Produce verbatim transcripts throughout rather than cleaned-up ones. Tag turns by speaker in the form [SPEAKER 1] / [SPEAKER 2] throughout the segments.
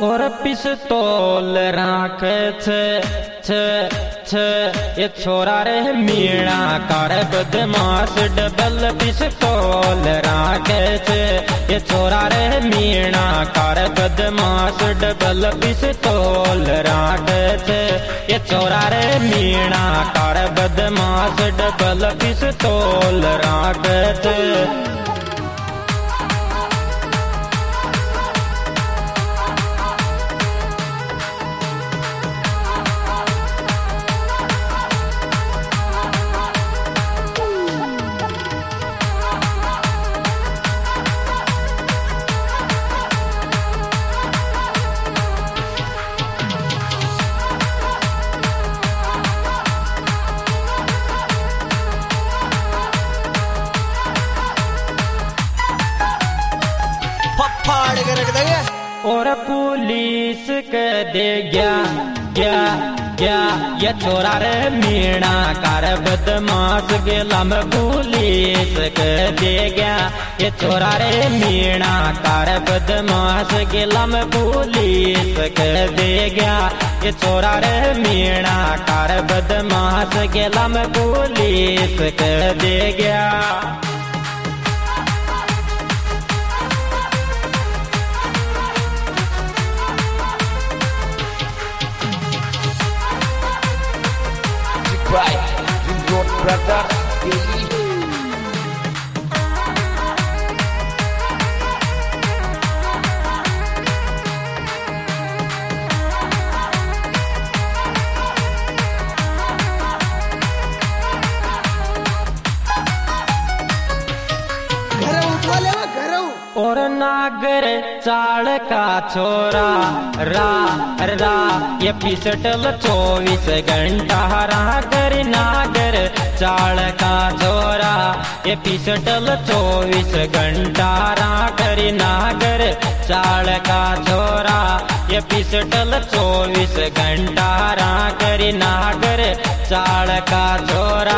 [SPEAKER 1] और पिस्तौल राखे छे छे छे ये छोरा रे मीणा कार बदमाश डबल पिस्तौल राखे छे ये छोरा रे मीणा कार बदमाश डबल पिस्तौल राखे छे ये छोरा रे मीणा कार बदमाश डबल पिस्तौल राखे छे। और पुलिस के दे गया गया गया ये छोरा रे मीणा कार बदमाश गेला में पुलिस के दे गया ये छोरा रे मीणा कार बदमाश गेला में पुलिस के दे गया ये छोरा रे मीणा कार बदमाश गेला में पुलिस के दे गया।
[SPEAKER 2] Brothers,
[SPEAKER 1] और नागर चाल का छोरा रा रा ये पिस्टल चौबीस घंटा रागर नागर चाल का छोरा ये पिस्टल चौबीस घंटा रागर नागर चाल का छोरा ये पिस्टल चौबीस घंटा रागर नागर चाल का छोरा।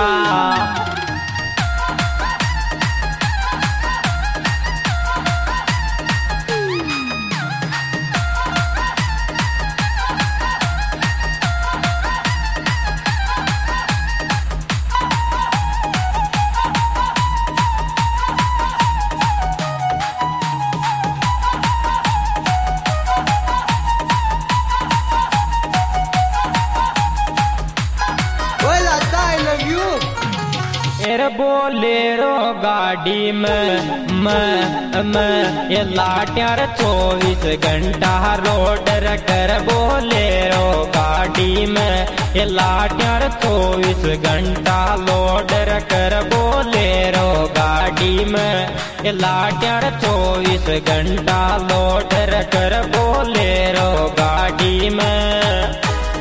[SPEAKER 1] बोलेरो गाड़ी में मैं मैं ये लाट्यार चौबीस घंटा रोड कर बोलेरो गाड़ी में ये लाट्यार चौबीस घंटा लोड कर बोलेरो गाड़ी में ये लाट्यार चौबीस घंटा लोड कर बोलेरो गाड़ी में।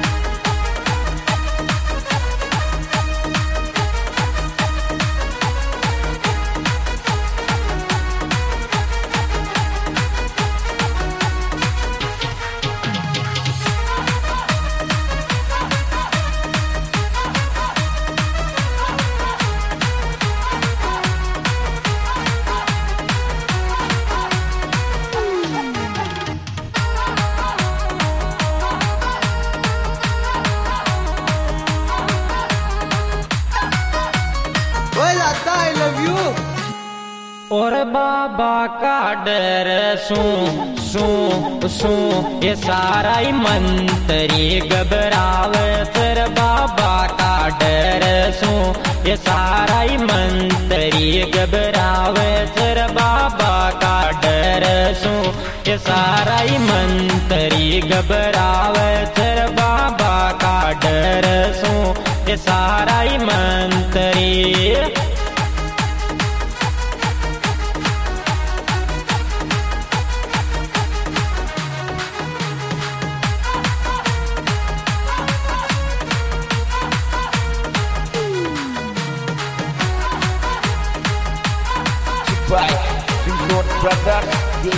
[SPEAKER 1] और बाबा का डर सू सू सू ये सारा ही मंत्री घबरावे फिर बाबा का डर सू ये सारा ही मंत्री घबरावे फिर बाबा का डर सू ये सारा ही मंत्री घबरावे फिर बाबा का डर सू ये सारा ही मंत्री।
[SPEAKER 2] Right, Ring Road Brothers.